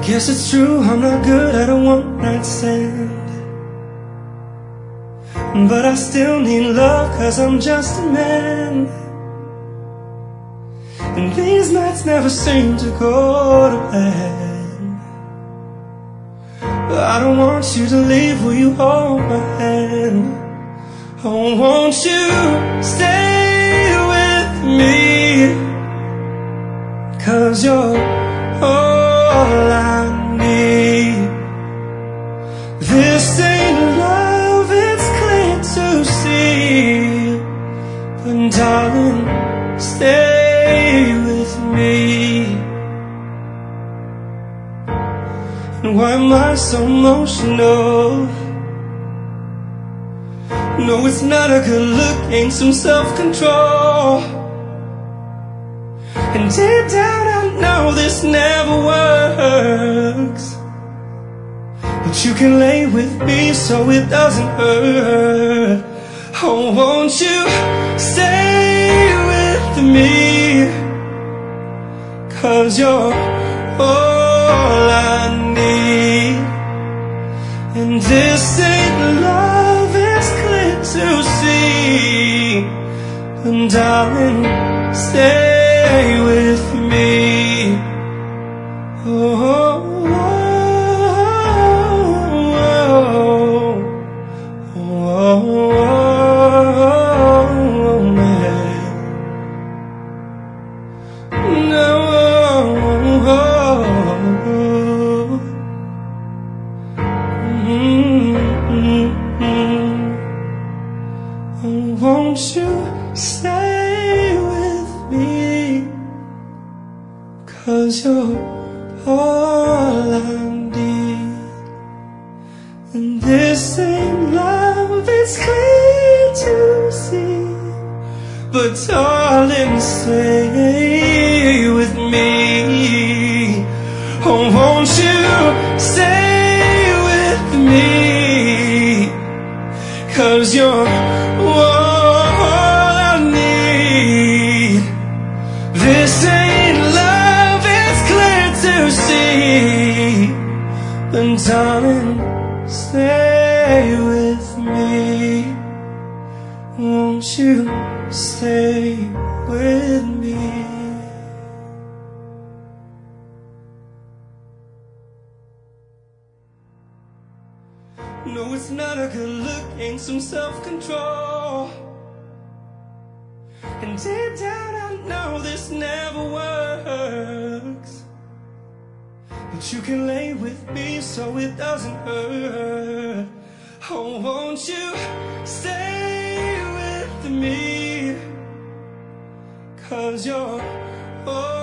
Guess it's true, I'm not good at a one-night stand, but I still need love, 'cause I'm just a man. And these nights never seem to go to plan. I don't want you to leave, will you hold my hand? Oh, won't you stay with me? 'Cause you're all I need. This ain't love, it's clear to see, but darling, stay with me. And why am I so emotional? No, it's not a good look, ain't some self-control. And deep down I know this never works, but you can lay with me so it doesn't hurt. Oh, won't you stay with me? 'Cause you're all I need. And this ain't love, it's clear to see, but darling, stay with me. Oh, oh, oh, oh, oh, man. No, won't you stay with me? 'Cause you're all I need. And this ain't love, it's clear to see, but darling, stay with me. Oh, won't you stay with me? 'Cause you're all I need. This ain't love, it's clear to see, but darling, stay with me. Won't you stay with me? No, it's not a good look, ain't some self-control. And deep down I know this never works, but you can lay with me so it doesn't hurt. Oh, won't you stay with me? 'Cause you're